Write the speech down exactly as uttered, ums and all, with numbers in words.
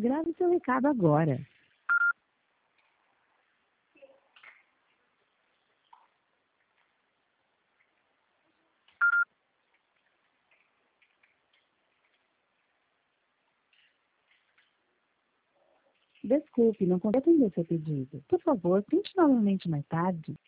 Grave seu recado agora. Desculpe, não consegui atender seu pedido. Por favor, tente novamente mais tarde.